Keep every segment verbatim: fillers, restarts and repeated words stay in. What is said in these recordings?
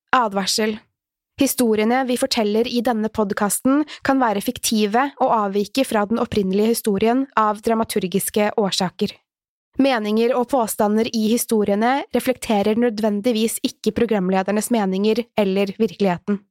Advarsel. Historiene vi forteller i denne podcasten kan være fiktive og avvike fra den opprinnelige historien av dramaturgiske årsaker. Meninger og påstander i historiene reflekterer nødvendigvis ikke programledernes meninger eller virkeligheten.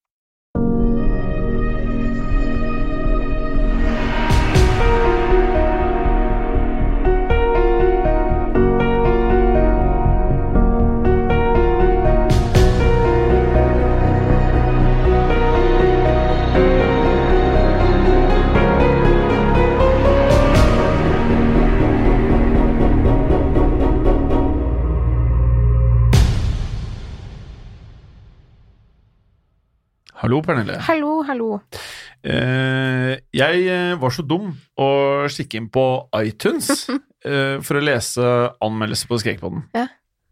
Hallo, Pernille. Hallo, hallo. Eh, jeg var så dum å stikke inn på iTunes eh, for å lese anmeldelse på Skrekkpodden. Ja.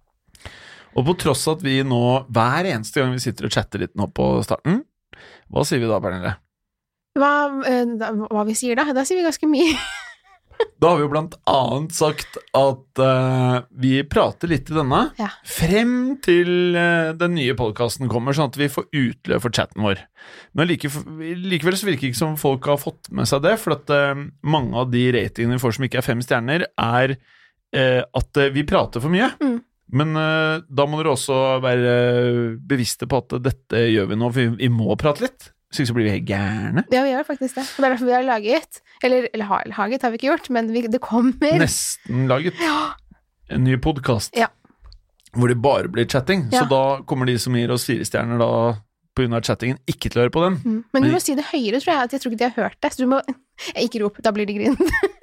Og på tross at vi nå, hver eneste gang vi sitter og chatter litt nå på starten, hva sier vi da, Pernille? Hva, eh, da, hva vi sier da? Da sier vi ganske mye. Da har vi jo blant annet sagt at uh, vi prater litt i denne, ja. Frem til uh, den nye podcasten kommer, sånn at vi får utløp for chatten vår. Men like, likevel så virker det ikke som folk har fått med seg det, for at uh, mange av de ratingene vi får som ikke er fem stjerner, er uh, at uh, vi prater for mye. Mm. Men uh, da må dere også være bevisste på at dette gjør vi nå, for vi, vi må prate litt. Så blir vi helt gærne. Ja, vi gjør faktisk det. Og det er derfor vi har laget, eller, eller laget har vi ikke gjort, men vi, det kommer. Nesten laget. Ja. En ny podcast. Ja. Hvor det bare blir chatting. Ja. Så da kommer de som gir oss fire stjerner da, på grunn av chattingen, ikke til å høre på den. Mm. Men du må si det høyere, tror jeg, at jeg tror ikke de har hørt det. Så du må, ikke rop, da blir det grin.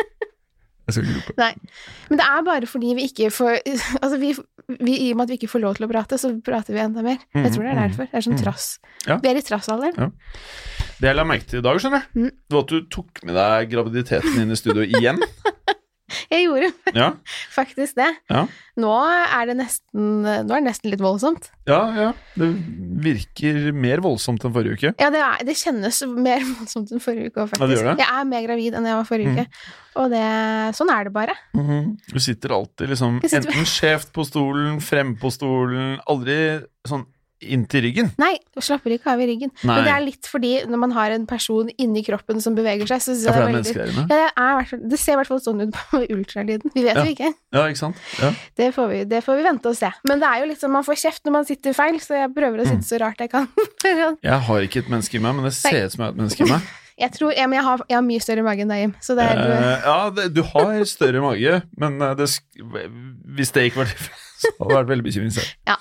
Jeg skal ikke rope. Nei, men det er bare fordi vi ikke får, altså vi, vi, i og med at vi ikke får lov til å prate, så prater vi enda mer. Mm, jeg tror det er derfor. Det er sånn trass. Ja. Vi er i trassalderen. Ja. Det jeg la merke til i dag, skjønner du, mm. det var at du tok med deg graviditeten inn i studio igjen. Jeg gjorde ja. faktisk det. Ja. Nå er det nesten, nå er det nesten litt voldsomt. Ja, ja. Det virker mer voldsomt enn forrige uke. Ja, det, er, det kjennes mer voldsomt enn forrige uke, faktisk. Ja, det gjør det. Jeg er mer gravid enn jeg var forrige mm. uke. Og det, sånn er det bare. Mm-hmm. Du sitter alltid liksom, sitter... enten skjevt på stolen, frem på stolen, aldri sånn inntil ryggen. Nei, du slapper ikke av i ryggen. Nei. Men det er litt fordi når man har en person inni kroppen som beveger seg, så ja, for det er veldig... mennesker her, ja, det, er, det ser i hvert fall sånn ut på ultralyden. Vi vet ja. jo ikke. Ja, ikke sant? Ja. Det, får vi, det får vi vente og se. Men det er jo litt sånn, man får kjeft når man sitter feil, så jeg prøver å sitte mm. så rart jeg kan. Jeg har ikke et menneske i meg, men det ser ut som jeg har et menneske i meg. Jeg tror, ja, men jeg har, jeg har mye større mage enn deg, Jim. Så det er, eh, ja, det, du har større mage, men det, hvis det ikke var det, så hadde det vært veldig bekymringsfull. Ja.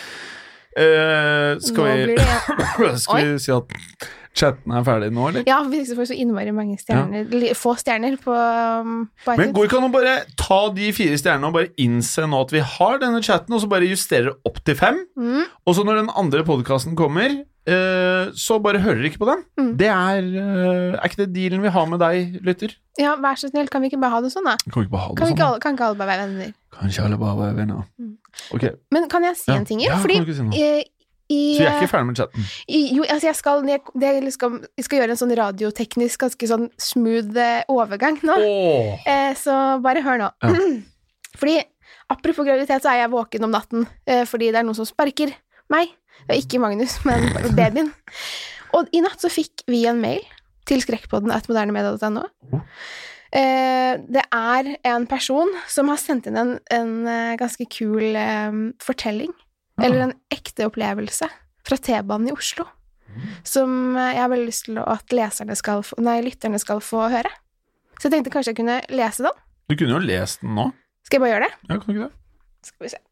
Uh, skal nå vi, skal vi si at chatten er ferdig nå, eller? Ja, hvis ikke får så innmari mange stjerner, ja. Få stjerner på, på Men går ikke an å bare ta de fire stjernene og bare innse nå at vi har denne chatten, og så bare justere opp til fem, mm. og så når den andre podcasten kommer, uh, så bare hører dere ikke på den. Mm. Det er, uh, er ikke det dealen vi har med deg, lytter? Ja, vær så snill, kan vi ikke bare ha det sånn da? Kan vi ikke bare ha det kan sånn? Ikke alle, kan ikke alle bare være venner? Kan ikke alle bare være venner? Mm. Ok. Men kan jeg si ja. en ting? Ja, Fordi, kan du ikke si noe? I, i, så jeg er ikke ferdig med chatten? I, jo, altså jeg skal, jeg, jeg, skal, jeg skal gjøre en sånn radioteknisk, ganske sånn smooth overgang nå. Oh. Eh, så bare hør nå. Ja. Fordi, apropos graviditet, så er jeg våken om natten, eh, fordi det er noen som sparker meg. Det er ikke Magnus, men babyen. Og i natt så fikk vi en mail til skrekkpodden at modernemedia punktum no. Oh. Eh, det er en person som har sendt inn en, en ganske kul eh, fortelling, ja. Eller en ekte opplevelse fra T-banen i Oslo, mm. som jeg har veldig lyst til at leserne skal få, nei, lytterne skal få høre. Så jeg tenkte kanskje jeg kunne lese den. Du kunne jo lest den nå. Skal jeg bare gjøre det? Ja, kan du ikke det? Skal vi se.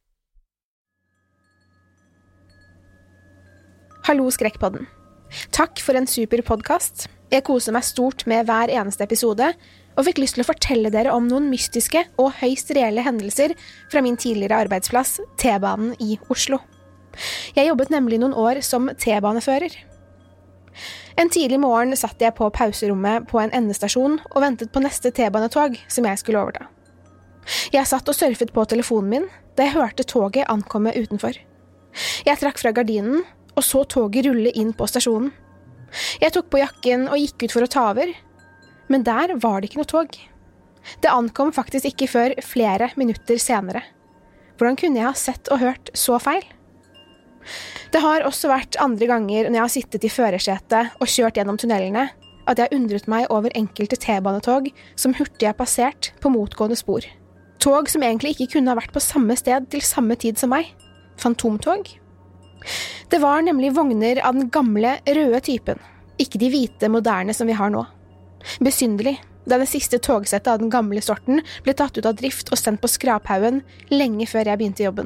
Hallo, Skrekkpodden. Takk for en super podcast. Jeg koser meg stort med hver eneste episode, og fikk lyst til å fortelle dere om noen mystiske og høyst reelle hendelser fra min tidligere arbeidsplass, T-banen i Oslo. Jeg jobbet nemlig noen år som T-banefører. En tidlig morgen satt jeg på pauserommet på en endestasjon og ventet på neste T-banetog som jeg skulle overta. Jeg satt og surfet på telefonen min da jeg hørte toget ankomme utenfor. Jeg trakk fra gardinen og så toget rulle inn på stasjonen. Jeg tok på jakken og gikk ut for å ta over, men der var det ikke noe tog. Det ankom faktisk ikke før flere minutter senere. Hvordan kunne jeg ha sett og hørt så feil? Det har også vært andre ganger når jeg har sittet i førersetet og kjørt gjennom tunnelene, at jeg har undret meg over enkelte T-banetog som hurtig er passert på motgående spor. Tog som egentlig ikke kunne ha vært på samme sted til samme tid som meg. Fantomtog. Det var nemlig vogner av den gamle, røde typen, ikke de hvite, moderne som vi har nå. Besynderlig, da det siste togsettet av den gamle sorten ble tatt ut av drift og sendt på skraphaugen lenge før jeg begynte jobben.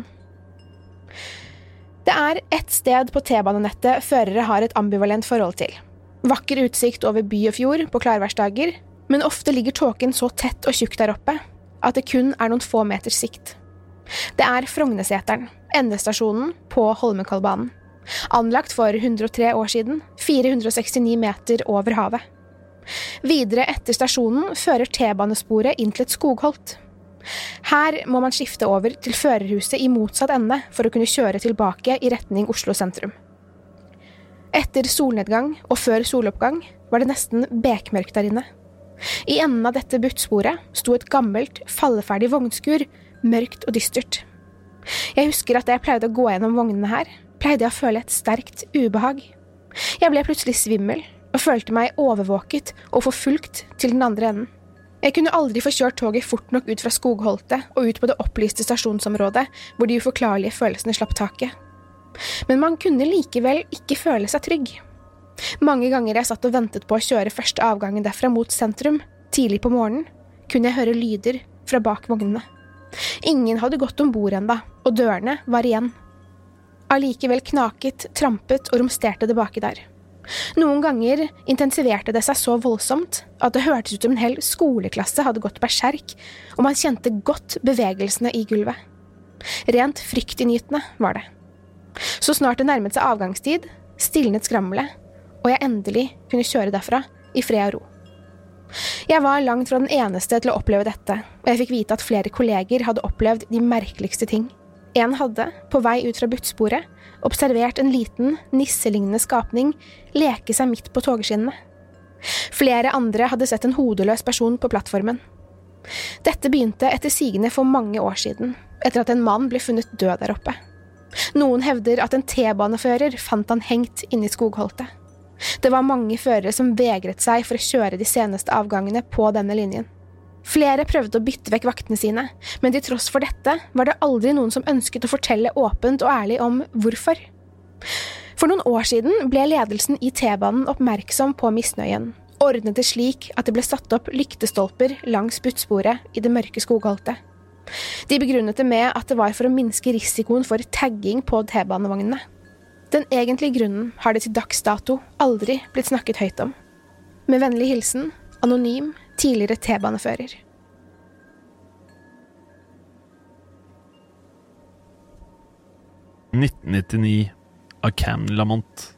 Det er ett sted på T-banenettet førere har et ambivalent forhold til. Vakker utsikt over by og fjord på klarværsdager, men ofte ligger tåken så tett og tjukk der oppe at det kun er noen få meters sikt. Det er Frognerseteren, endestasjonen på Holmenkollbanen, anlagt for hundre og tre år siden, fire hundre og sekstini meter over havet. Videre etter stasjonen fører T-banesporet inn til et skogholt. Her må man skifte over til førerhuset i motsatt ende for å kunne kjøre tilbake i retning Oslo sentrum. Etter solnedgang og før soloppgang var det nesten bekmørkt der inne. I enden av dette buttsporet sto et gammelt, falleferdig vognskur, mørkt og dystert. Jeg husker at da jeg pleide å gå gjennom vognene her, pleide jeg å føle et sterkt ubehag. Jeg ble plutselig svimmel og følte meg overvåket og forfulgt til den andre enden. Jeg kunne aldri få kjørt toget fort nok ut fra skogholtet og ut på det opplyste stasjonsområdet hvor de uforklarlige følelsene slapp taket. Men man kunne likevel ikke føle seg trygg. Mange ganger jeg satt og ventet på å kjøre første avgangen derfra mot sentrum, tidlig på morgenen, kunne jeg høre lyder fra bak vognene. Ingen hadde gått ombord enda, og dørene var igjen. Allikevel knaket, trampet og romsterte det baki der. Noen ganger intensiverte det seg så voldsomt at det hørtes ut som en hel skoleklasse hadde gått berserk, og man kjente godt bevegelsene i gulvet. Rent fryktinngytende var det. Så snart det nærmet seg avgangstid, stilnet skrammelet, og jeg endelig kunne kjøre derfra i fred og ro. Jeg var langt fra den eneste til å oppleve dette, og jeg fikk vite at flere kolleger hadde opplevd de merkeligste ting. En hadde, på vei ut fra buttsporet, observert en liten, nisselignende skapning leke seg midt på togskinnene. Flere andre hadde sett en hodeløs person på plattformen. Dette begynte etter sigende for mange år siden, etter at en mann ble funnet død der oppe. Noen hevder at en T-banefører fant han hengt inne i skogholtet. Det var mange førere som vegret seg for å kjøre de seneste avgangene på denne linjen. Flere prøvde å bytte vekk vaktene sine, men til tross for dette var det aldri noen som ønsket å fortelle åpent og ærlig om hvorfor. For noen år siden ble ledelsen i T-banen oppmerksom på misnøyen, ordnet det slik at det ble satt opp lyktestolper langs buttsporet i det mørke skogholtet. De begrunnet det med at det var for å minske risikoen for tagging på T-banevognene. Den egentlige grunnen har det til dags dato aldri blitt snakket høyt om. Med vennlig hilsen, anonym, tidligere T-banefører. nitten nittini av Cam Lamont.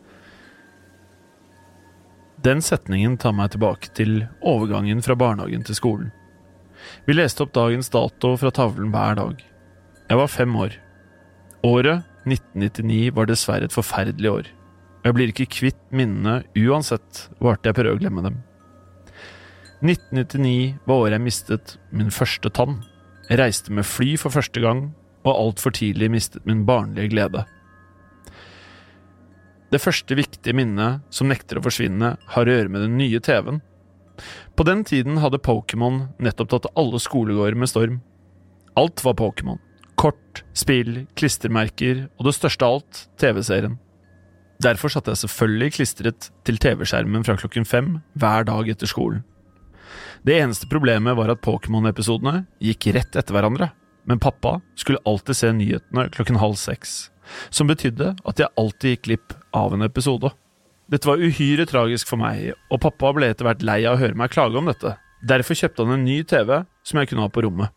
Den setningen tar meg tilbake til overgangen fra barnehagen til skolen. Vi leste opp dagens dato fra tavlen hver dag. Jeg var fem år. Året nitten nittini var dessverre et forferdelig år. Jeg blir ikke kvitt minnene uansett hvor hardt jeg prøver å glemme dem. nitten nittini var året jeg mistet min første tann. Jeg reiste med fly for første gang, og alt for tidlig mistet min barnlige glede. Det første viktige minnet som nekter å forsvinne har å gjøre med den nye T V-en. På den tiden hadde Pokémon nettopp tatt alle skolegårder med storm. Alt var Pokémon. Kort, spill, klistermerker og det største av alt, T V-serien. Derfor satt jeg selvfølgelig klistret til T V-skjermen fra klokken fem hver dag etter skolen. Det eneste problemet var at Pokémon-episodene gikk rett etter hverandre, men pappa skulle alltid se nyhetene klokken halv seks, som betydde at jeg alltid gikk glipp av en episode. Dette var uhyre tragisk for meg, og pappa ble etter hvert lei av å høre meg klage om dette. Derfor kjøpte han en ny T V som jeg kunne ha på rommet.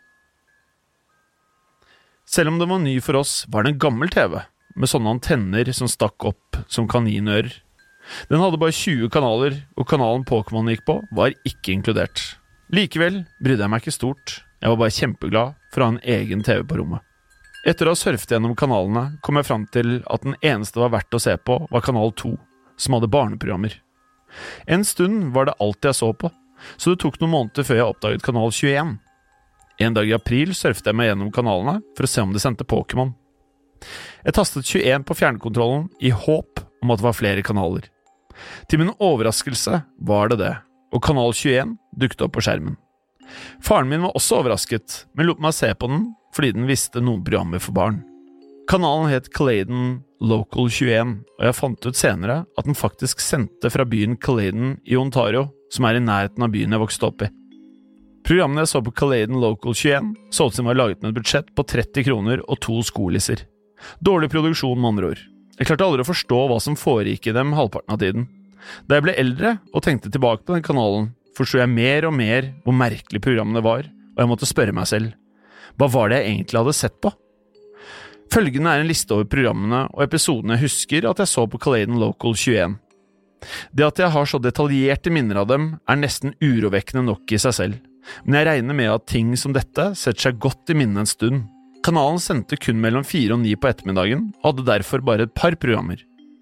Selv om den var ny for oss, var det en gammel T V, med sånne antenner som stakk opp som kaninører. Den hadde bare tjue kanaler, og kanalen Pokémon gikk på var ikke inkludert. Likevel brydde jeg meg ikke stort. Jeg var bare kjempeglad for å ha en egen T V på rommet. Etter å ha surfet gjennom kanalene, kom jeg fram til at den eneste var verdt å se på var kanal to, som hadde barneprogrammer. En stund var det alt jeg så på, så det tok noen måneder før jeg oppdaget kanal tjueen. En dag i april surfet jeg meg gjennom kanalene for å se om det sendte Pokémon. Jeg tastet tjueen på fjernkontrollen i håp om at det var flere kanaler. Til min overraskelse var det det, og kanal tjueen dukket opp på skjermen. Faren min var også overrasket, men lot meg se på den fordi den visste noen programmer for barn. Kanalen het Caledon Local tjueen, og jeg fant ut senere at den faktisk sendte fra byen Caledon i Ontario, som er i nærheten av byen jeg vokste opp i. Programmene jeg så på Caledon Local tjueen så ut som var laget med et budsjett på tretti kroner og to skolisser. Dårlig produksjon med andre ord. Jeg klarte aldri å forstå hva som foregikk i dem halvparten av tiden. Da jeg ble eldre og tenkte tilbake på den kanalen, forstod jeg mer og mer hvor merkelig programmene var, og jeg måtte spørre meg selv, hva var det jeg egentlig hadde sett på? Følgende er en liste over programmene og episodene jeg husker at jeg så på Caledon Local tjueen. Det at jeg har så detaljerte minner av dem er nesten urovekkende nok i seg selv, men jeg regner med at ting som dette setter seg godt i minnet en stund. Kanalen sendte kun mellom fire og ni på ettermiddagen, og hadde derfor bare et par programmer.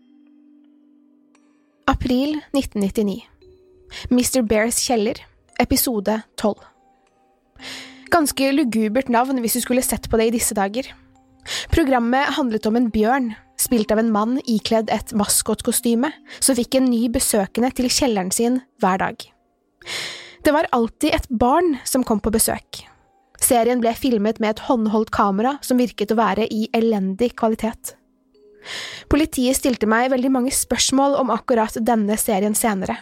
April nitten nittini. mister Bears kjeller, episode tolv. Ganske lugubert navn hvis du skulle sett på det i disse dager. Programmet handlet om en bjørn, spilt av en mann ikledd et maskotkostyme, som fikk en ny besøkende til kjelleren sin hver dag. Det var alltid et barn som kom på besøk. Serien ble filmet med et håndholdt kamera som virket å være i elendig kvalitet. Politiet stilte meg veldig mange spørsmål om akkurat denne serien senere.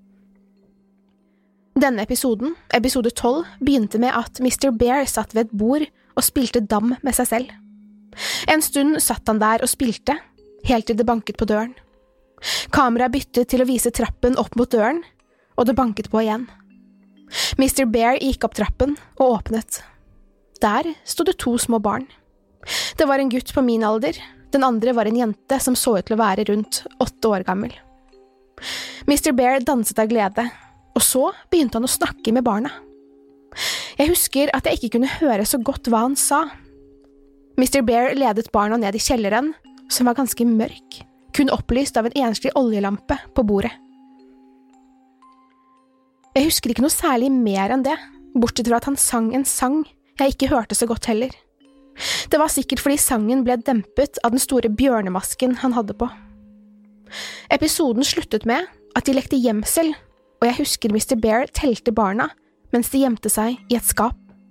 Denne episoden, episode tolv, begynte med at mister Bear satt ved et bord og spilte dam med seg selv. En stund satt han der og spilte, helt til det banket på døren. Kameraet byttet til å vise trappen opp mot døren, og det banket på igjen. mister Bear gikk opp trappen og åpnet. Der stod det to små barn. Det var en gutt på min alder, den andre var en jente som så ut til å være rundt åtte år gammel. mister Bear danset av glede, og så begynte han å snakke med barna. Jeg husker at jeg ikke kunne høre så godt hva han sa. mister Bear ledet barna ned i kjelleren, som var ganske mørk, kun opplyst av en enslig oljelampe på bordet. Jeg husker ikke noe særlig mer enn det, bortsett fra at han sang en sang jeg ikke hørte så godt heller. Det var sikkert fordi sangen ble dempet av den store bjørnemasken han hadde på. Episoden sluttet med at de lekte gjemsel, og jeg husker mister Bear telte barna mens de gjemte seg i et skap.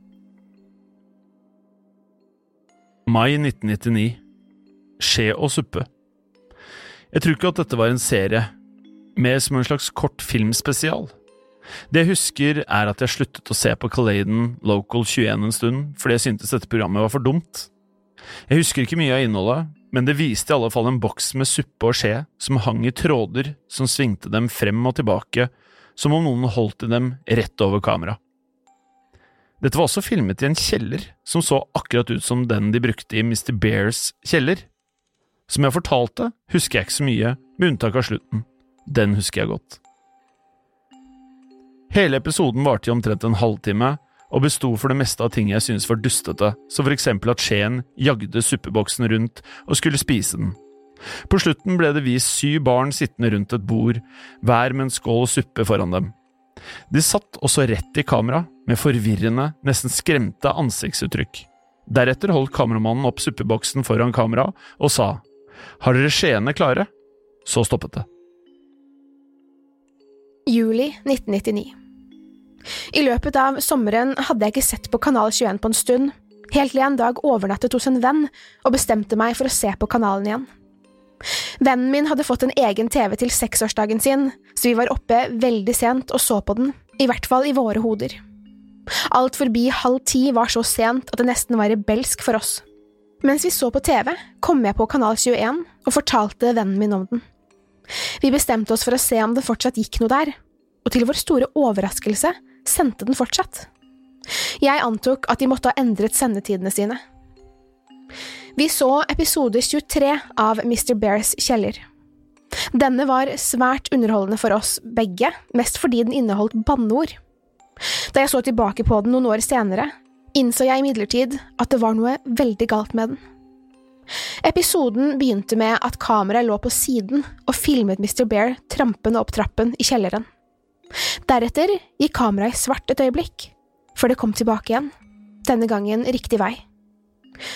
Mai nitten nittini. Skje og suppe. Jeg tror ikke at dette var en serie, mer som en slags kort filmspesial. Det jeg husker er at jeg sluttet å se på Caledon Local tjueen en stund, fordi jeg syntes dette programmet var for dumt. Jeg husker ikke mye av innholdet, men det viste i alle fall en boks med suppe og skje som hang i tråder som svingte dem frem og tilbake, som om noen holdt i dem rett over kamera. Dette var også filmet i en kjeller som så akkurat ut som den de brukte i mister Bears kjeller. Som jeg fortalte, husker jeg ikke så mye, med unntak av slutten. Den husker jeg godt. Hele episoden varte i omtrent en halvtime, og bestod for det meste av ting jeg synes var dustete, som for eksempel at skjeen jagde suppeboksen rundt og skulle spise den. På slutten ble det vist syv barn sittende rundt et bord, hver med en skål suppe foran dem. De satt også rett i kamera, med forvirrende, nesten skremte ansiktsuttrykk. Deretter holdt kameramannen opp suppeboksen foran kamera og sa, «Har dere skjeene klare?» Så stoppet det. Juli nitten nittini. I løpet av sommeren hadde jeg ikke sett på kanal tjueen på en stund, helt til jeg en dag overnattet hos en venn og bestemte meg for å se på kanalen igjen. Vennen min hadde fått en egen T V til seksårsdagen sin, så vi var oppe veldig sent og så på den, i hvert fall i våre hoder. Alt forbi halv ti var så sent at det nesten var rebelsk for oss. Mens vi så på T V, kom jeg på kanal tjueen og fortalte vennen min om den. Vi bestemte oss for å se om det fortsatt gikk noe der, og til vår store overraskelse sendte den fortsatt. Jeg antok at de måtte ha endret sendetidene sine. Vi så episode tjuetre av mister Bears kjeller. Denne var svært underholdende for oss begge, mest fordi den inneholdt banneord. Da jeg så tilbake på den noen år senere, innså jeg imidlertid at det var noe veldig galt med den. Episoden begynte med at kameraet lå på siden og filmet mister Bear trampende opp trappen i kjelleren. Deretter gikk kameraet i svart et øyeblikk, før det kom tilbake igjen, denne gangen riktig vei.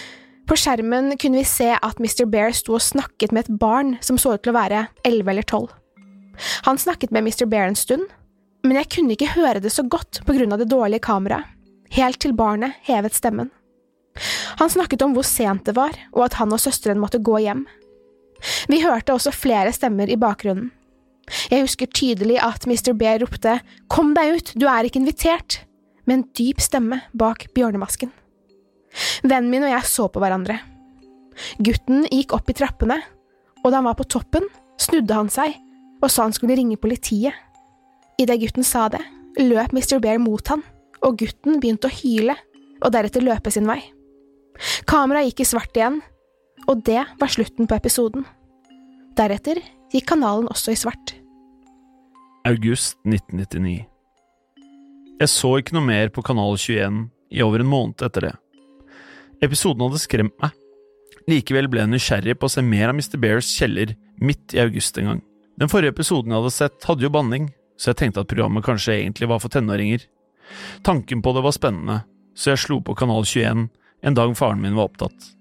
På skjermen kunne vi se at mister Bear sto og snakket med et barn som så ut til å være elleve eller tolv. Han snakket med mister Bear en stund, men jeg kunne ikke høre det så godt på grunn av det dårlige kameraet, helt til barnet hevet stemmen. Han snakket om hvor sent det var, og at han og søsteren måtte gå hjem. Vi hørte også flere stemmer i bakgrunnen. Jeg husker tydelig at mister Bear ropte «Kom deg ut, du er ikke invitert!» med en dyp stemme bak bjørnemasken. Vennen min og jeg så på hverandre. Gutten gikk opp i trappene, og da han var på toppen, snudde han seg og sa han skulle ringe politiet. I det gutten sa det, løp mister Bear mot han, og gutten begynte å hyle og deretter løpe sin vei. Kameraet gikk i svart igjen, og det var slutten på episoden. Deretter gikk kanalen også i svart. August nitten nittini. Jeg så ikke noe mer på kanal tjueen i over en måned etter det. Episoden hadde skremt meg. Likevel ble jeg nysgjerrig på å se mer av mister Bears kjeller midt i august en gang. Den forrige episoden jeg hadde sett hadde jo banning, så jeg tenkte at programmet kanskje egentlig var for tenåringer. Tanken på det var spennende, så jeg slo på kanal tjueen en dag faren min var opptatt.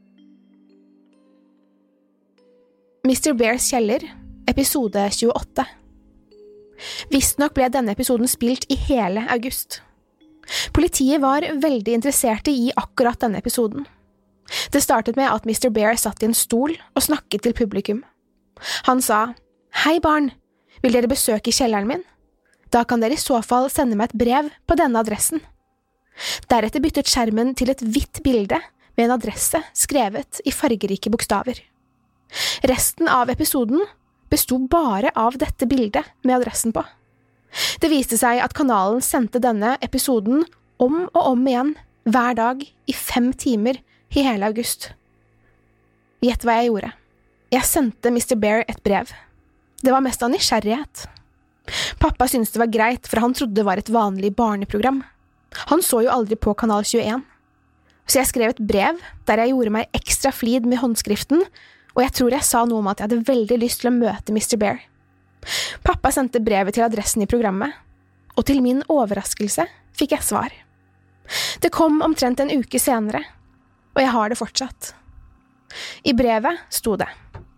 mister Bears kjeller, episode tjueåtte. Visstnok ble denne episoden spilt i hele august. Politiet var veldig interesserte i akkurat denne episoden. Det startet med at mister Bear satt i en stol og snakket til publikum. Han sa, «Hei barn, vil dere besøke kjelleren min? Da kan dere i så fall sende meg et brev på denne adressen.» Deretter byttet skjermen til et hvitt bilde med en adresse skrevet i fargerike bokstaver. Resten av episoden bestod bare av dette bildet med adressen på. Det viste seg at kanalen sendte denne episoden om og om igjen hver dag i fem timer i hele august. Gjett hva jeg gjorde. Jeg sendte mister Bear et brev. Det var mest av nysgjerrighet. Pappa syntes det var greit, for han trodde det var et vanlig barneprogram. Han så jo aldri på kanal tjueen. Så jeg skrev et brev der jeg gjorde meg ekstra flid med håndskriften, og jeg tror jeg sa noe om at jeg hadde veldig lyst til å møte mister Bear. Pappa sendte brevet til adressen i programmet, og til min overraskelse fikk jeg svar. Det kom omtrent en uke senere, og jeg har det fortsatt. I brevet sto det: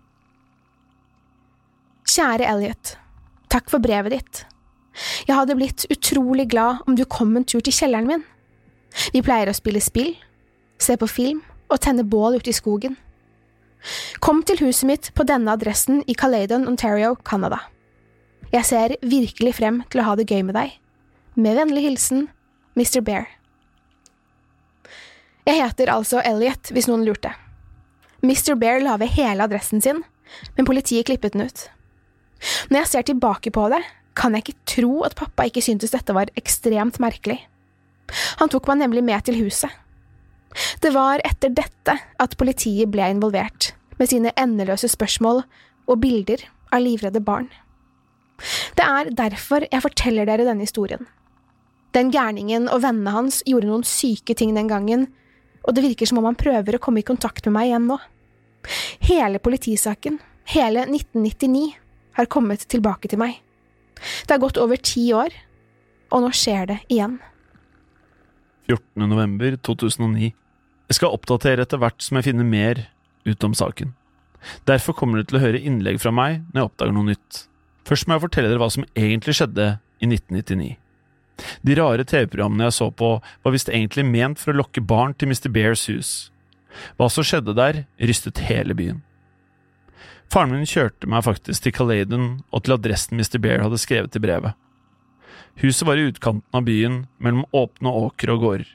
Kjære Elliot, takk for brevet ditt. Jeg hadde blitt utrolig glad om du kom en tur til kjelleren min. Vi pleier å spille spill, se på film og tenne bål ute i skogen. Kom til huset mitt på denne adressen i Caledon, Ontario, Canada. Jeg ser virkelig frem til å ha det gøy med deg. Med vennlig hilsen, mister Bear. Jeg heter altså Elliot, hvis noen lurte. mister Bear la ved hele adressen sin, men politiet klippet den ut. Når jeg ser tilbake på det, kan jeg ikke tro at pappa ikke syntes dette var ekstremt merkelig. Han tok meg nemlig med til huset. Det var etter dette at politiet ble involvert, med sine endeløse spørsmål og bilder av livredde barn. Det er derfor jeg forteller dere denne historien. Den gærningen og vennene hans gjorde noen syke ting den gangen, og det virker som om han prøver å komme i kontakt med meg igjen nå. Hele politisaken, hele nitten nittini, har kommet tilbake til meg. Det har gått over ti år, og nå skjer det igjen. fjortende november to tusen og ni. Jeg skal oppdatere etter hvert som jeg finner mer ut om saken. Derfor kommer du til å høre innlegg fra meg når jeg oppdager noe nytt. Først må jeg fortelle dere hva som egentlig skjedde i nitten nittini. De rare T V-programmene jeg så på var visst egentlig ment for å lokke barn til mister Bears hus. Hva som skjedde der, rystet hele byen. Faren min kjørte meg faktisk til Caledon og til adressen mister Bear hadde skrevet i brevet. Huset var i utkanten av byen, mellom åpne åkre og gårder.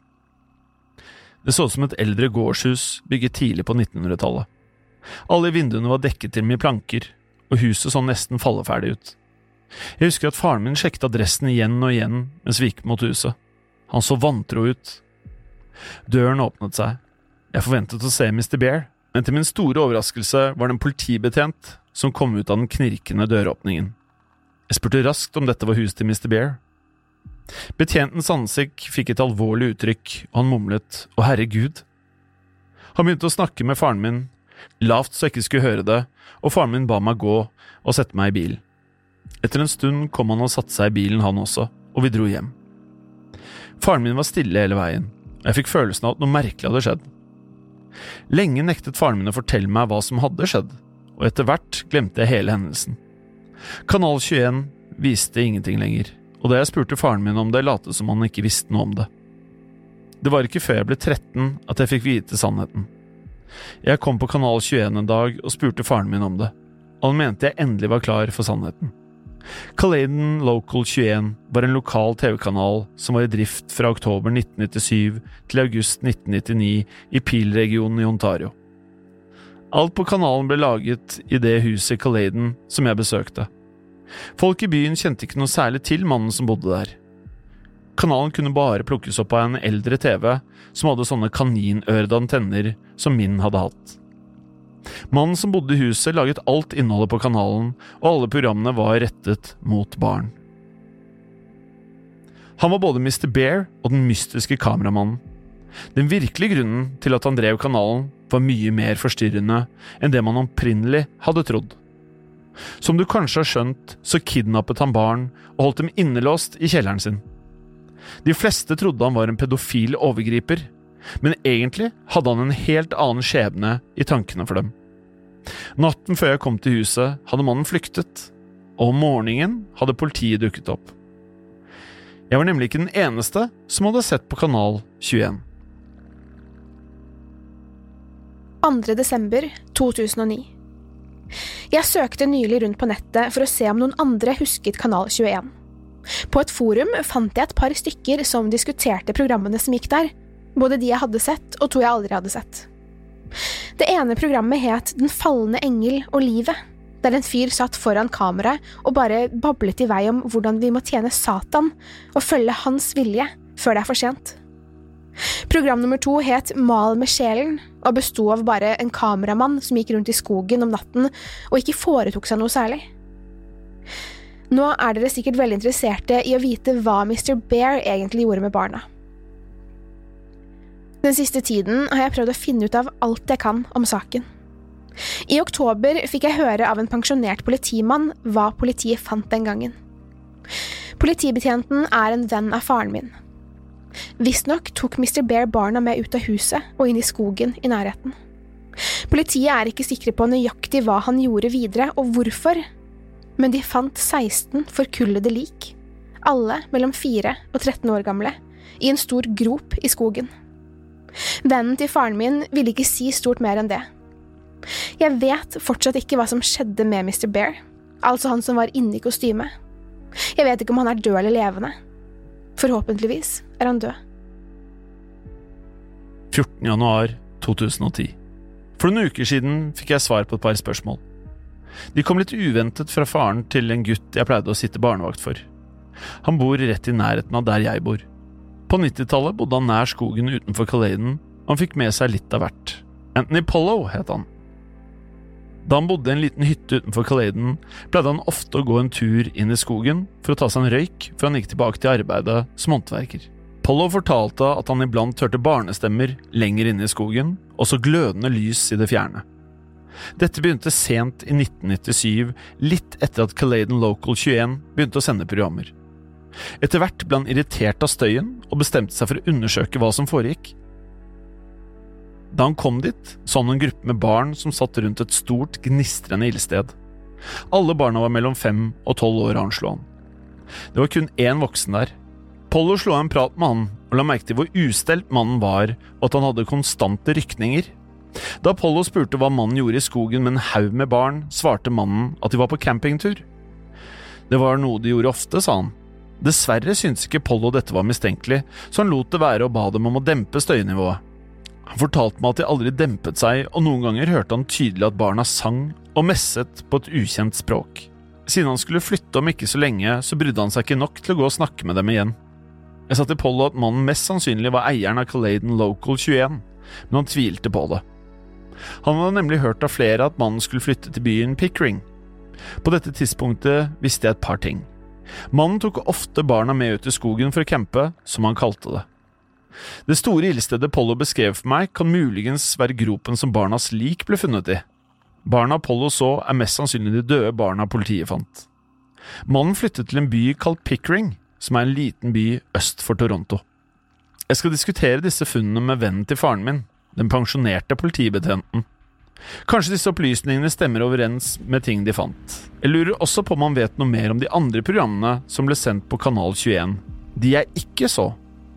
Det så ut som et eldre gårdshus bygget tidlig på nittenhundretallet. Alle vinduene var dekket til med planker, og huset så nesten falleferdig ut. Jeg husker at faren min sjekket adressen igjen og igjen mens vi gikk mot huset. Han så vantro ut. Døren åpnet seg. Jeg forventet å se mister Bear, men til min store overraskelse var det en politibetjent som kom ut av den knirkende døråpningen. Jeg spurte raskt om dette var huset til mister Bear. Betjentens ansikt fikk et alvorlig uttrykk, og han mumlet, «Å herregud!» Han begynte å snakke med faren min, lavt så jeg ikke skulle høre det, og faren min ba meg gå og sette meg i bilen. Etter en stund kom han og satte seg i bilen han også, og vi dro hjem. Faren min var stille hele veien, og jeg fikk følelsen av at noe merkelig hadde skjedd. Lenge nektet faren min å fortelle meg hva som hadde skjedd, og etter hvert glemte jeg hele hendelsen. Kanal tjueen viste ingenting lenger, og da jeg spurte faren min om det, lot det som han ikke visste noe om det. Det var ikke før jeg ble tretten at jeg fikk vite sannheten. Jeg kom på Kanal tjueen en dag og spurte faren min om det, og han mente jeg endelig var klar for sannheten. Caledon Local tjueen var en lokal T V-kanal som var i drift fra oktober nitten nittisju til august nitten nittini i Peel-regionen i Ontario. Alt på kanalen ble laget i det huset i Caledon som jeg besøkte. Folk i byen kjente ikke noe særlig til mannen som bodde der. Kanalen kunne bare plukkes opp av en eldre T V som hadde sånne kaninørede antenner som min hadde hatt. Mannen som bodde i huset laget alt innholdet på kanalen, og alle programmene var rettet mot barn. Han var både mister Bear og den mystiske kameramannen. Den virkelige grunnen til at han drev kanalen var mye mer forstyrrende enn det man opprinnelig hadde trodd. Som du kanskje har skjønt, så kidnappet han barn og holdt dem innelåst i kjelleren sin. De fleste trodde han var en pedofil overgriper, men egentlig hadde han en helt annen skjebne i tankene for dem. Natten før jeg kom til huset, hadde mannen flyktet, og om morgenen hadde politiet dukket opp. Jeg var nemlig ikke den eneste som hadde sett på Kanal tjueen. andre desember to tusen og ni. Jeg søkte nylig rundt på nettet for å se om noen andre husket Kanal tjueen. På et forum fant jeg et par stykker som diskuterte programmene som gikk der, både de jeg hadde sett og to jeg aldri hadde sett. Det ene programmet het Den fallende engel og livet, der en fyr satt foran kamera og bare bablet i vei om hvordan vi må tjene Satan og følge hans vilje før det er for sent. Program nummer to het Mal med sjelen og bestod av bare en kameramann som gikk rundt i skogen om natten og ikke foretok seg noe særlig. Nå er dere sikkert veldig interesserte i å vite hva mister Bear egentlig gjorde med barna. Den siste tiden har jeg prøvd å finne ut av alt jeg kan om saken. I oktober fikk jeg høre av en pensjonert politimann hva politiet fant den gangen. Politibetjenten er en venn av faren min. Visstnok tok mister Bear barna med ut av huset og inn i skogen i nærheten. Politiet er ikke sikre på nøyaktig hva han gjorde videre og hvorfor, men de fant seksten forkullede lik, alle mellom fire og tretten år gamle, i en stor grop i skogen. Vennen til faren min ville ikke si stort mer enn det. Jeg vet fortsatt ikke hva som skjedde med mister Bear, altså han som var inne i kostyme. Jeg vet ikke om han er død eller levende. Forhåpentligvis er han død. fjortende januar to tusen og ti. For noen uker siden fikk jeg svar på et par spørsmål. De kom litt uventet fra faren til en gutt jeg pleide å sitte barnevakt for. Han bor rett i nærheten av der jeg bor. På nittitallet bodde han nær skogen utenfor Caledon, og han fikk med seg litt av hvert. Anthony Pollo het han. Da han bodde i en liten hytte utenfor Caledon, pleide han ofte å gå en tur inn i skogen for å ta seg en røyk før han gikk tilbake til arbeidet som håndverker. Pollo fortalte at han iblant hørte barnestemmer lenger inne i skogen, og så glødende lys i det fjerne. Dette begynte sent i nitten nittisju, litt etter at Caledon Local tjueen begynte å sende programmer. Etter hvert ble han irritert av støyen og bestemte seg for å undersøke hva som foregikk. Da han kom dit, så han en gruppe med barn som satt rundt et stort, gnistrende ildsted. Alle barna var mellom fem og tolv år, anslo han. Det var kun én voksen der. Pollo slo en prat med han og la merke til hvor ustelt mannen var, og at han hadde konstante rykninger. Da Pollo spurte hva mannen gjorde i skogen med en haug med barn, svarte mannen at de var på campingtur. Det var noe de gjorde ofte, sa han. Dessverre syntes ikke Pollo dette var mistenkelig, så han lot det være og ba dem om å dempe støynivået. Han fortalte meg at de aldri dempet seg, og noen ganger hørte han tydelig at barna sang og messet på et ukjent språk. Siden han skulle flytte om ikke så lenge, så brydde han seg ikke nok til å gå og snakke med dem igjen. Jeg sa til Pollo at mannen mest sannsynlig var eieren av Caledon Local tjueen, men han tvilte på det. Han hadde nemlig hørt av flere at mannen skulle flytte til byen Pickering. På dette tidspunktet visste jeg et par ting. Mannen tok ofte barna med ut i skogen for å campe, som han kalte det. Det store ildstedet Pollo beskrev for meg kan muligens være gropen som barnas lik ble funnet i. Barna Pollo så er mest sannsynlig de døde barna politiet fant. Mannen flyttet til en by kalt Pickering, som er en liten by øst for Toronto. Jeg skal diskutere disse funnene med vennen til faren min, den pensjonerte politibetjenten. Kanskje disse opplysningene stemmer overens med ting de fant. Jeg lurer også på om man vet noe mer om de andre programmene som ble sendt på Kanal tjueen. De jeg ikke så.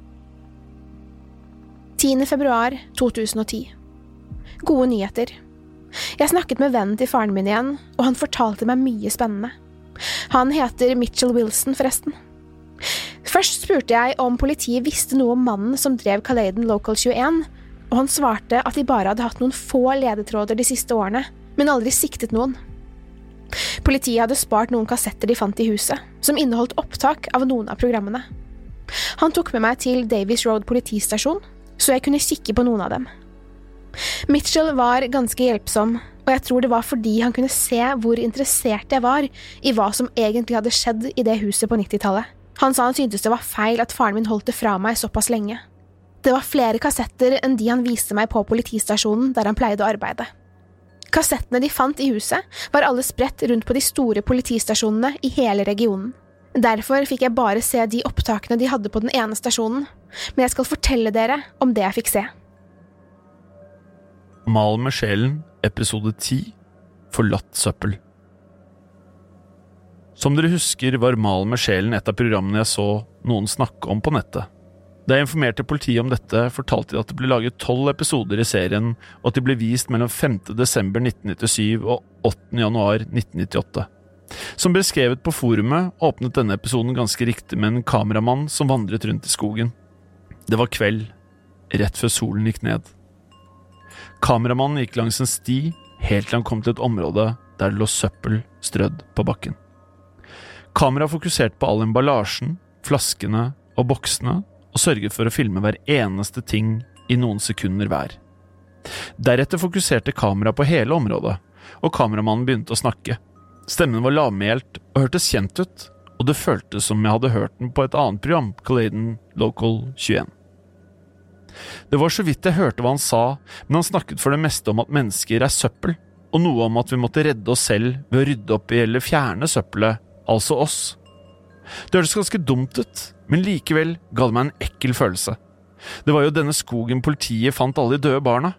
tiende februar to tusen og ti. Gode nyheter. Jeg snakket med vennen til faren min igjen, og han fortalte meg mye spennende. Han heter Mitchell Wilson, forresten. Først spurte jeg om politiet visste noe om mannen som drev Caledon Local tjueen, og han svarte at de bare hadde hatt noen få ledetråder de siste årene, men aldri siktet noen. Politiet hadde spart noen kassetter de fant i huset, som inneholdt opptak av noen av programmene. Han tok med meg til Davies Road politistasjon, så jeg kunne kikke på noen av dem. Mitchell var ganske hjelpsom, og jeg tror det var fordi han kunne se hvor interessert jeg var i hva som egentlig hadde skjedd i det huset på nittitallet. Han sa han syntes det var feil at faren min holdt det fra meg såpass lenge. Det var flere kassetter enn de han viste meg på politistasjonen der han pleide å arbeide. Kassettene de fant i huset var alle spredt rundt på de store politistasjonene i hele regionen. Derfor fikk jeg bare se de opptakene de hadde på den ene stasjonen, men jeg skal fortelle dere om det jeg fikk se. Mal med sjelen, episode ti, Forlatt søppel. Som dere husker var Mal med sjelen et av programmene jeg så noen snakke om på nettet. Da jeg informerte politiet om dette, fortalte de at det ble laget tolv episoder i serien, og at de ble vist mellom femte desember nitten nittisju og åttende januar nitten nittiåtte. Som beskrevet på forumet, åpnet denne episoden ganske riktig med en kameramann som vandret rundt i skogen. Det var kveld, rett før solen gikk ned. Kameramannen gikk langs en sti, helt til han kom til et område der det lå søppel strødd på bakken. Kamera fokuserte på all emballasjen, flaskene og boksene, og sørget for å filme hver eneste ting i noen sekunder hver. Deretter fokuserte kamera på hele området, og kameramannen begynte å snakke. Stemmen var lavmælt og hørtes kjent ut, og det føltes som jeg hadde hørt den på et annet program, Caledon Local tjueen. Det var så vidt jeg hørte hva han sa, men han snakket for det meste om at mennesker er søppel, og noe om at vi måtte redde oss selv ved å rydde opp i eller fjerne søppelet, altså oss. Det hørtes ganske dumt ut, men likevel ga det meg en ekkel følelse. Det var jo denne skogen politiet fant alle de døde barna.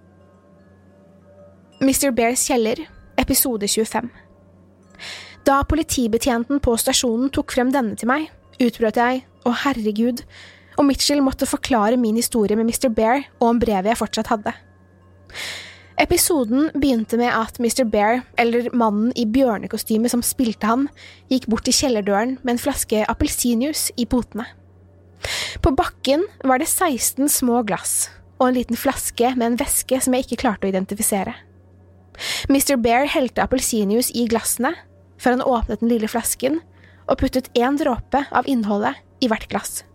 mister Bears kjeller, episode tjuefem. Da politibetjenten på stasjonen tok frem denne til meg, utbrøt jeg, å herregud, og Mitchell måtte forklare min historie med mister Bear og om brevet jeg fortsatt hadde. Episoden begynte med at mister Bear, eller mannen i bjørnekostyme som spilte han, gikk bort til kjellerdøren med en flaske appelsinjuice i potene. På bakken var det seksten små glass, og en liten flaske med en væske som jeg ikke klarte å identifisere. mister Bear helte appelsinjuice i glassene, før han åpnet den lille flasken, og puttet en dråpe av innholdet i hvert glass.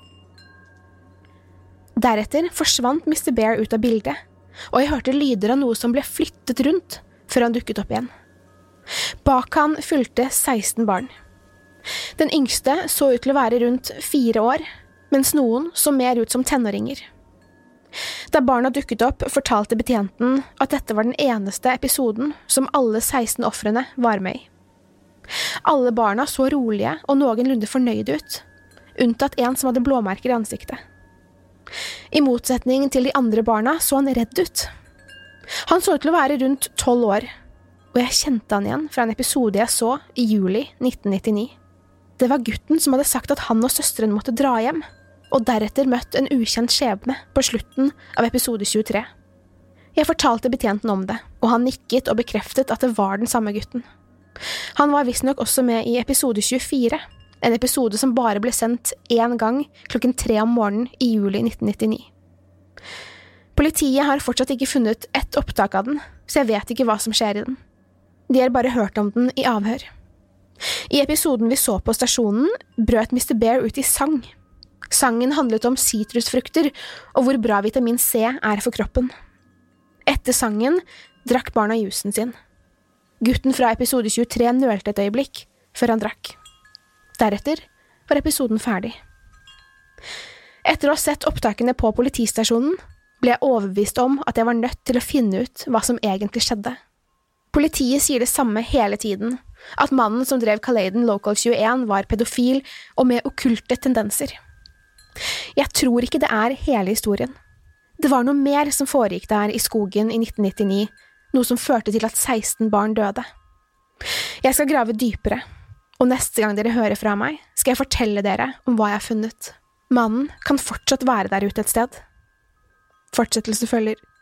Deretter forsvant mister Bear ut av bildet, og jeg hørte lyder av noe som ble flyttet rundt før han dukket opp igjen. Bak han fulgte seksten barn. Den yngste så ut til å være rundt fire år, mens noen så mer ut som tenåringer. Da barna dukket opp, fortalte betjenten at dette var den eneste episoden som alle seksten ofrene var med i. Alle barna så rolige og noenlunde fornøyde ut, unntatt en som hadde blåmerker i ansiktet. I motsetning til de andre barna så han redd ut. Han så ut til å være rundt tolv år, og jeg kjente han igjen fra en episode jeg så i juli nitten nittini. Det var gutten som hadde sagt at han og søsteren måtte dra hjem, og deretter møtt en ukjent skjebne på slutten av episode tjuetre. Jeg fortalte betjenten om det, og han nikket og bekreftet at det var den samme gutten. Han var visstnok også med i episode tjuefire, en episode som bare ble sendt en gang klokken tre om morgenen i juli nitten nittini. Politiet har fortsatt ikke funnet ett opptak av den, så jeg vet ikke hva som skjer i den. De har bare hørt om den i avhør. I episoden vi så på stasjonen, brøt mister Bear ut i sang. Sangen handlet om sitrusfrukter og hvor bra vitamin C er for kroppen. Etter sangen drakk barna jusen sin. Gutten fra episode tjuetre nølte et øyeblikk før han drakk. Deretter var episoden ferdig. Etter å ha sett opptakene på politistasjonen, ble jeg overbevist om at jeg var nødt til å finne ut hva som egentlig skjedde. Politiet sier det samme hele tiden, at mannen som drev Caledon Local tjueen var pedofil og med okkulte tendenser. Jeg tror ikke det er hele historien. Det var noe mer som foregikk der i skogen i nitten nittini, noe som førte til at seksten barn døde. Jeg skal grave dypere, og neste gang dere hører fra meg, skal jeg fortelle dere om hva jeg har funnet. Mannen kan fortsatt være der ute et sted. Fortsettelse følger.